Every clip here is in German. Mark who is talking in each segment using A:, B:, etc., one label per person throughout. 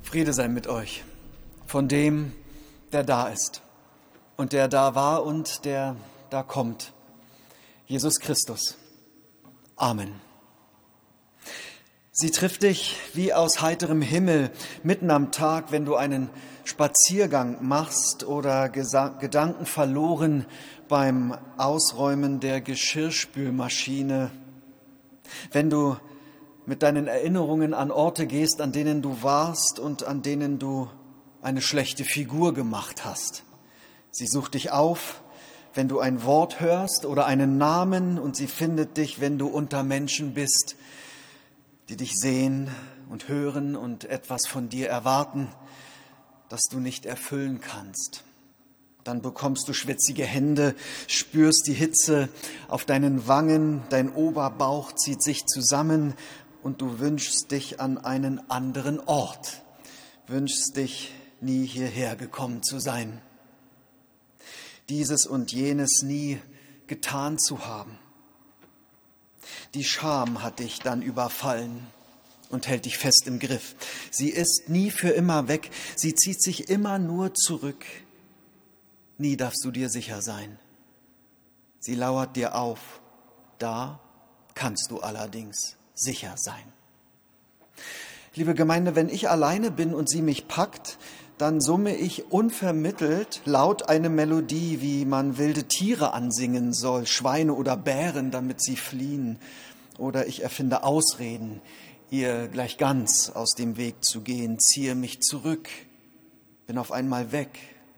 A: Friede sei mit euch, von dem, der da ist und der da war und der da kommt, Jesus Christus. Amen. Sie trifft dich wie aus heiterem Himmel mitten am Tag, wenn du einen Spaziergang machst oder Gedanken verloren beim Ausräumen der Geschirrspülmaschine, wenn du mit deinen Erinnerungen an Orte gehst, an denen du warst und an denen du eine schlechte Figur gemacht hast. Sie sucht dich auf, wenn du ein Wort hörst oder einen Namen, und sie findet dich, wenn du unter Menschen bist, die dich sehen und hören und etwas von dir erwarten, das du nicht erfüllen kannst. Dann bekommst du schwitzige Hände, spürst die Hitze auf deinen Wangen, dein Oberbauch zieht sich zusammen und du wünschst dich an einen anderen Ort, wünschst dich, nie hierher gekommen zu sein, dieses und jenes nie getan zu haben. Die Scham hat dich dann überfallen und hält dich fest im Griff. Sie ist nie für immer weg, sie zieht sich immer nur zurück. Nie darfst du dir sicher sein. Sie lauert dir auf, da kannst du allerdings sicher sein. Liebe Gemeinde, wenn ich alleine bin und sie mich packt, dann summe ich unvermittelt laut eine Melodie, wie man wilde Tiere ansingen soll, Schweine oder Bären, damit sie fliehen. Oder ich erfinde Ausreden, ihr gleich ganz aus dem Weg zu gehen, ziehe mich zurück, bin auf einmal weg.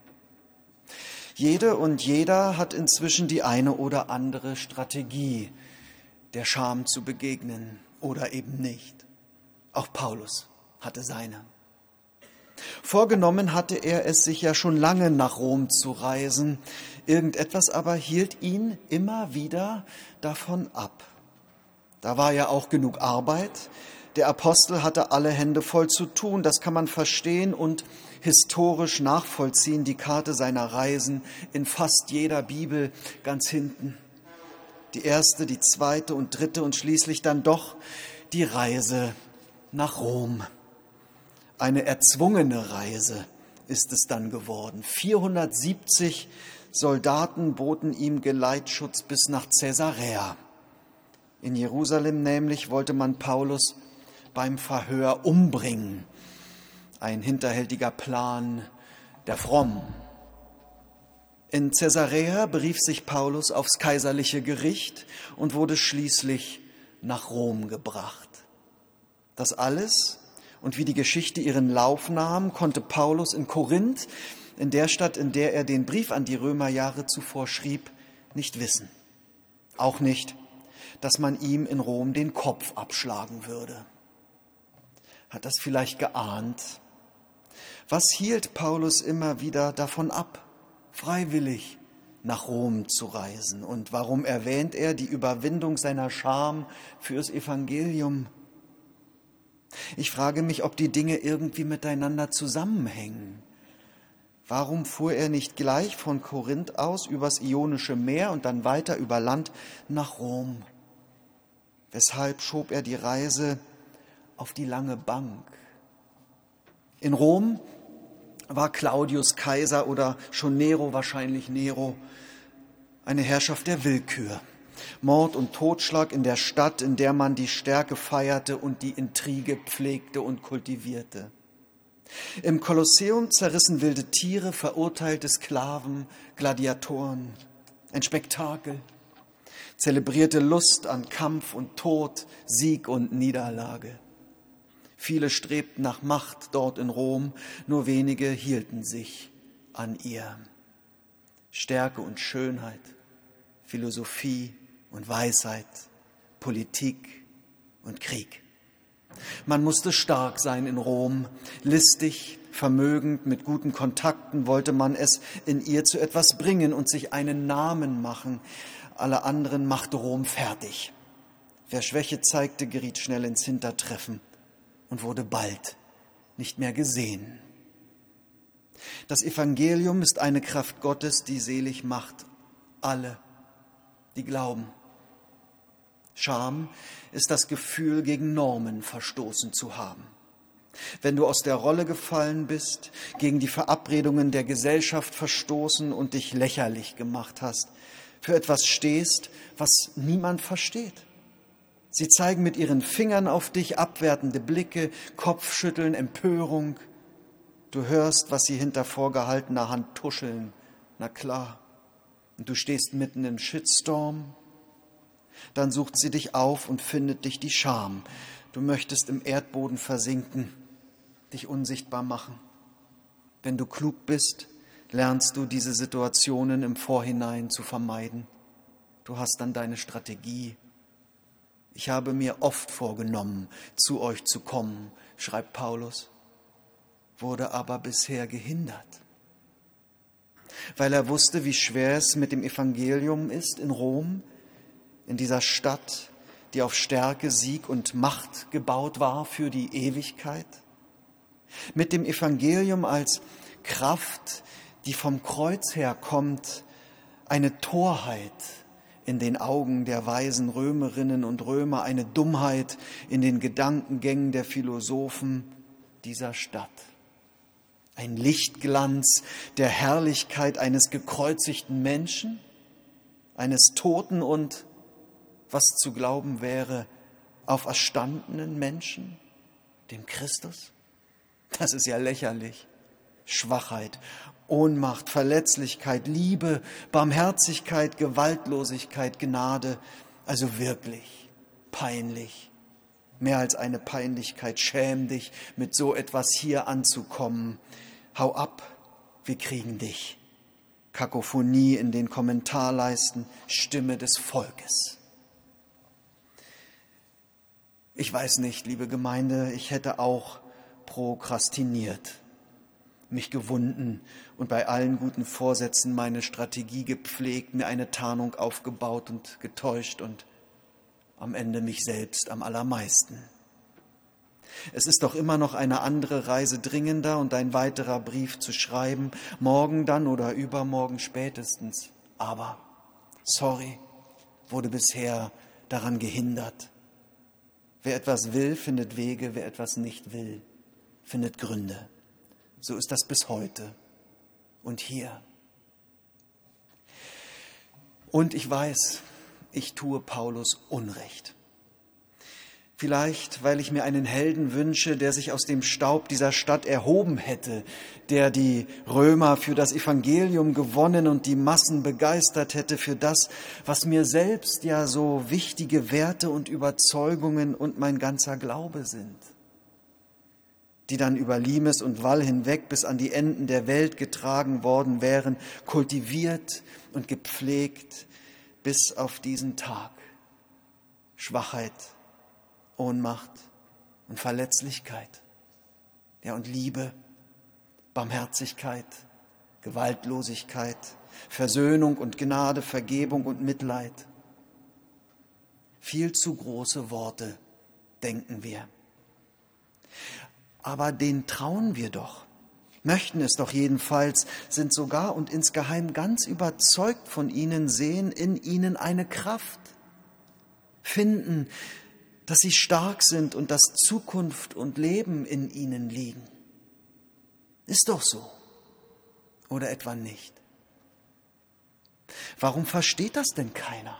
A: Jede und jeder hat inzwischen die eine oder andere Strategie, der Scham zu begegnen oder eben nicht. Auch Paulus hatte seine. Vorgenommen hatte er es sich ja schon lange, nach Rom zu reisen. Irgendetwas aber hielt ihn immer wieder davon ab. Da war ja auch genug Arbeit. Der Apostel hatte alle Hände voll zu tun. Das kann man verstehen und historisch nachvollziehen. Die Karte seiner Reisen in fast jeder Bibel ganz hinten. Die erste, die zweite und dritte und schließlich dann doch die Reise nach Rom. Eine erzwungene Reise ist es dann geworden. 470 Soldaten boten ihm Geleitschutz bis nach Caesarea. In Jerusalem nämlich wollte man Paulus beim Verhör umbringen. Ein hinterhältiger Plan der Frommen. In Caesarea berief sich Paulus aufs kaiserliche Gericht und wurde schließlich nach Rom gebracht. Das alles und wie die Geschichte ihren Lauf nahm, konnte Paulus in Korinth, in der Stadt, in der er den Brief an die Römer Jahre zuvor schrieb, nicht wissen. Auch nicht, dass man ihm in Rom den Kopf abschlagen würde. Hat das vielleicht geahnt? Was hielt Paulus immer wieder davon ab, freiwillig nach Rom zu reisen? Und warum erwähnt er die Überwindung seiner Scham fürs Evangelium? Ich frage mich, ob die Dinge irgendwie miteinander zusammenhängen. Warum fuhr er nicht gleich von Korinth aus übers Ionische Meer und dann weiter über Land nach Rom? Weshalb schob er die Reise auf die lange Bank? In Rom war Claudius Kaiser oder schon Nero, wahrscheinlich Nero, eine Herrschaft der Willkür. Mord und Totschlag in der Stadt, in der man die Stärke feierte und die Intrige pflegte und kultivierte. Im Kolosseum zerrissen wilde Tiere, verurteilte Sklaven, Gladiatoren. Ein Spektakel. Zelebrierte Lust an Kampf und Tod, Sieg und Niederlage. Viele strebten nach Macht dort in Rom, nur wenige hielten sich an ihr. Stärke und Schönheit, Philosophie und Weisheit, Politik und Krieg. Man musste stark sein in Rom, listig, vermögend, mit guten Kontakten wollte man es in ihr zu etwas bringen und sich einen Namen machen. Alle anderen machte Rom fertig. Wer Schwäche zeigte, geriet schnell ins Hintertreffen und wurde bald nicht mehr gesehen. Das Evangelium ist eine Kraft Gottes, die selig macht alle, die glauben. Scham ist das Gefühl, gegen Normen verstoßen zu haben. Wenn du aus der Rolle gefallen bist, gegen die Verabredungen der Gesellschaft verstoßen und dich lächerlich gemacht hast, für etwas stehst, was niemand versteht. Sie zeigen mit ihren Fingern auf dich abwertende Blicke, Kopfschütteln, Empörung. Du hörst, was sie hinter vorgehaltener Hand tuscheln. Na klar. Und du stehst mitten im Shitstorm. Dann sucht sie dich auf und findet dich die Scham. Du möchtest im Erdboden versinken, dich unsichtbar machen. Wenn du klug bist, lernst du diese Situationen im Vorhinein zu vermeiden. Du hast dann deine Strategie. Ich habe mir oft vorgenommen, zu euch zu kommen, schreibt Paulus, wurde aber bisher gehindert, weil er wusste, wie schwer es mit dem Evangelium ist in Rom, in dieser Stadt, die auf Stärke, Sieg und Macht gebaut war für die Ewigkeit. Mit dem Evangelium als Kraft, die vom Kreuz her kommt, eine Torheit in den Augen der weisen Römerinnen und Römer, eine Dummheit in den Gedankengängen der Philosophen dieser Stadt. Ein Lichtglanz der Herrlichkeit eines gekreuzigten Menschen, eines toten und, was zu glauben wäre, auferstandenen Menschen, dem Christus. Das ist ja lächerlich. Schwachheit, Ohnmacht, Verletzlichkeit, Liebe, Barmherzigkeit, Gewaltlosigkeit, Gnade. Also wirklich peinlich. Mehr als eine Peinlichkeit. Schäm dich, mit so etwas hier anzukommen. Hau ab, wir kriegen dich. Kakophonie in den Kommentarleisten, Stimme des Volkes. Ich weiß nicht, liebe Gemeinde, ich hätte auch prokrastiniert, mich gewunden und bei allen guten Vorsätzen meine Strategie gepflegt, mir eine Tarnung aufgebaut und getäuscht und am Ende mich selbst am allermeisten. Es ist doch immer noch eine andere Reise dringender und ein weiterer Brief zu schreiben, morgen dann oder übermorgen spätestens. Aber, sorry, wurde bisher daran gehindert. Wer etwas will, findet Wege, wer etwas nicht will, findet Gründe. So ist das bis heute und hier. Und ich weiß, ich tue Paulus Unrecht. Vielleicht, weil ich mir einen Helden wünsche, der sich aus dem Staub dieser Stadt erhoben hätte, der die Römer für das Evangelium gewonnen und die Massen begeistert hätte für das, was mir selbst ja so wichtige Werte und Überzeugungen und mein ganzer Glaube sind, die dann über Limes und Wall hinweg bis an die Enden der Welt getragen worden wären, kultiviert und gepflegt bis auf diesen Tag. Schwachheit, Ohnmacht und Verletzlichkeit, ja, und Liebe, Barmherzigkeit, Gewaltlosigkeit, Versöhnung und Gnade, Vergebung und Mitleid. Viel zu große Worte, denken wir. Aber denen trauen wir doch, möchten es doch jedenfalls, sind sogar und insgeheim ganz überzeugt von ihnen, sehen in ihnen eine Kraft, finden, dass sie stark sind und dass Zukunft und Leben in ihnen liegen. Ist doch so. Oder etwa nicht? Warum versteht das denn keiner?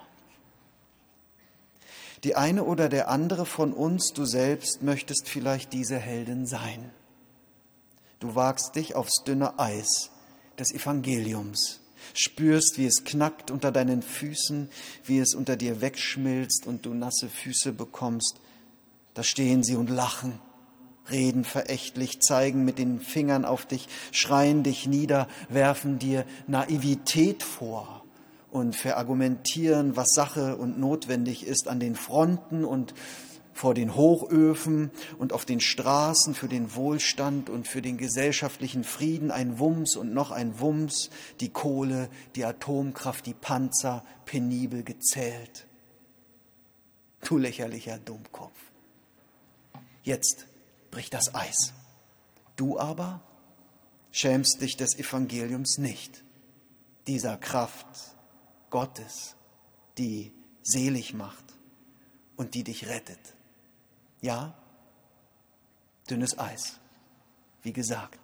A: Die eine oder der andere von uns, du selbst, möchtest vielleicht diese Heldin sein. Du wagst dich aufs dünne Eis des Evangeliums, spürst, wie es knackt unter deinen Füßen, wie es unter dir wegschmilzt und du nasse Füße bekommst. Da stehen sie und lachen, reden verächtlich, zeigen mit den Fingern auf dich, schreien dich nieder, werfen dir Naivität vor und verargumentieren, was Sache und notwendig ist an den Fronten und vor den Hochöfen und auf den Straßen für den Wohlstand und für den gesellschaftlichen Frieden, ein Wumms und noch ein Wumms, die Kohle, die Atomkraft, die Panzer, penibel gezählt. Du lächerlicher Dummkopf. Jetzt bricht das Eis. Du aber schämst dich des Evangeliums nicht, dieser Kraft Gottes, die selig macht und die dich rettet. Ja, Dünnes Eis, wie gesagt.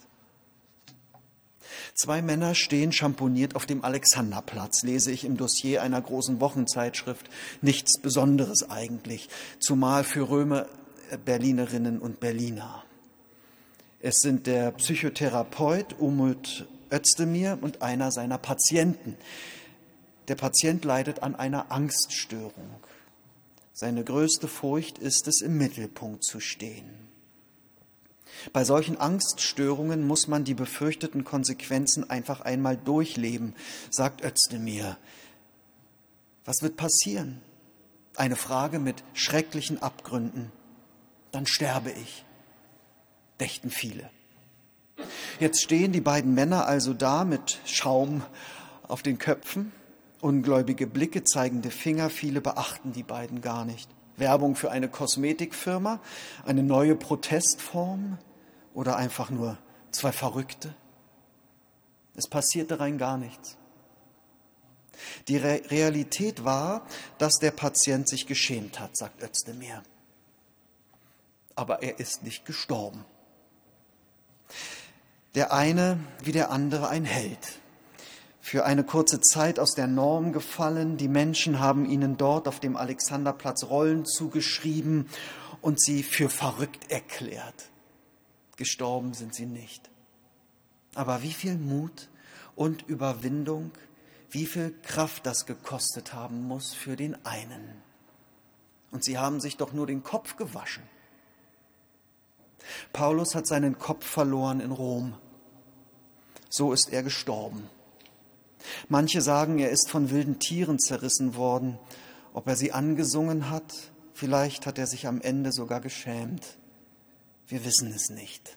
A: 2 Männer stehen schamponiert auf dem Alexanderplatz, lese ich im Dossier einer großen Wochenzeitschrift. Nichts Besonderes eigentlich, zumal für Römer, Berlinerinnen und Berliner. Es sind der Psychotherapeut Umut Özdemir und einer seiner Patienten. Der Patient leidet an einer Angststörung. Seine größte Furcht ist es, im Mittelpunkt zu stehen. Bei solchen Angststörungen muss man die befürchteten Konsequenzen einfach einmal durchleben, sagt Özdemir. Was wird passieren? Eine Frage mit schrecklichen Abgründen. Dann sterbe ich, dächten viele. Jetzt stehen die beiden Männer also da mit Schaum auf den Köpfen. Ungläubige Blicke, zeigende Finger, viele beachten die beiden gar nicht. Werbung für eine Kosmetikfirma, eine neue Protestform oder einfach nur 2 Verrückte? Es passierte rein gar nichts. Die Realität war, dass der Patient sich geschämt hat, sagt Özdemir. Aber er ist nicht gestorben. Der eine wie der andere ein Held. Für eine kurze Zeit aus der Norm gefallen. Die Menschen haben ihnen dort auf dem Alexanderplatz Rollen zugeschrieben und sie für verrückt erklärt. Gestorben sind sie nicht. Aber wie viel Mut und Überwindung, wie viel Kraft das gekostet haben muss für den einen. Und sie haben sich doch nur den Kopf gewaschen. Paulus hat seinen Kopf verloren in Rom. So ist er gestorben. Manche sagen, er ist von wilden Tieren zerrissen worden. Ob er sie angesungen hat, vielleicht hat er sich am Ende sogar geschämt. Wir wissen es nicht.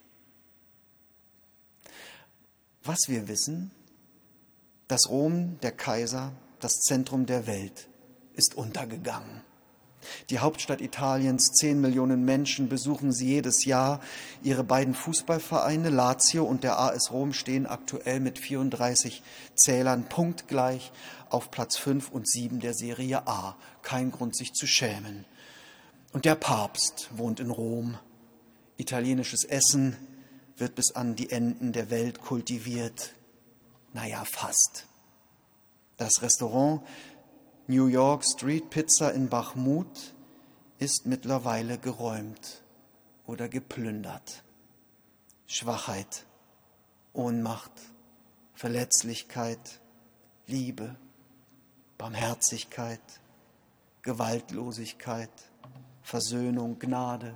A: Was wir wissen, dass Rom, der Kaiser, das Zentrum der Welt, ist untergegangen. Die Hauptstadt Italiens, 10 Millionen Menschen besuchen sie jedes Jahr. Ihre beiden Fußballvereine, Lazio und der AS Rom, stehen aktuell mit 34 Zählern punktgleich auf Platz 5 und 7 der Serie A. Kein Grund, sich zu schämen. Und der Papst wohnt in Rom. Italienisches Essen wird bis an die Enden der Welt kultiviert. Naja, fast. Das Restaurant New York Street Pizza in Bachmut ist mittlerweile geräumt oder geplündert. Schwachheit, Ohnmacht, Verletzlichkeit, Liebe, Barmherzigkeit, Gewaltlosigkeit, Versöhnung, Gnade,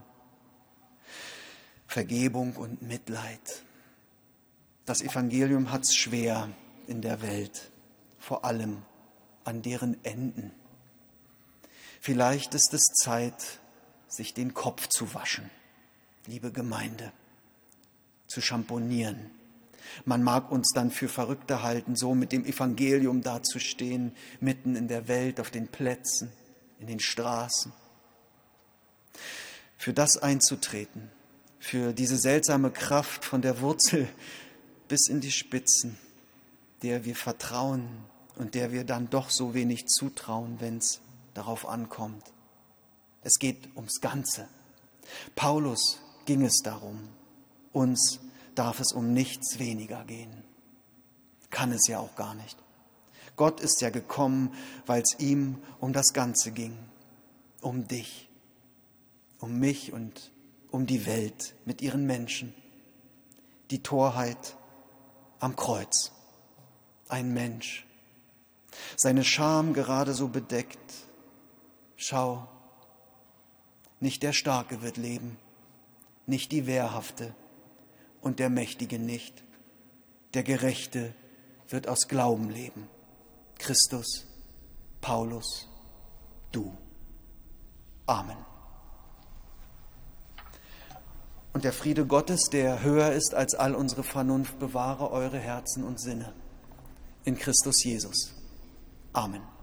A: Vergebung und Mitleid. Das Evangelium hat's schwer in der Welt, vor allem an deren Enden. Vielleicht ist es Zeit, sich den Kopf zu waschen, liebe Gemeinde, zu schamponieren. Man mag uns dann für Verrückte halten, so mit dem Evangelium dazustehen, mitten in der Welt, auf den Plätzen, in den Straßen. Für das einzutreten, für diese seltsame Kraft von der Wurzel bis in die Spitzen, der wir vertrauen und der wir dann doch so wenig zutrauen, wenn es darauf ankommt. Es geht ums Ganze. Paulus ging es darum. Uns darf es um nichts weniger gehen. Kann es ja auch gar nicht. Gott ist ja gekommen, weil es ihm um das Ganze ging. Um dich, um mich und um die Welt mit ihren Menschen. Die Torheit am Kreuz. Ein Mensch. Seine Scham gerade so bedeckt. Schau, nicht der Starke wird leben, nicht die Wehrhafte und der Mächtige nicht. Der Gerechte wird aus Glauben leben. Christus, Paulus, du. Amen. Und der Friede Gottes, der höher ist als all unsere Vernunft, bewahre eure Herzen und Sinne in Christus Jesus. Amen.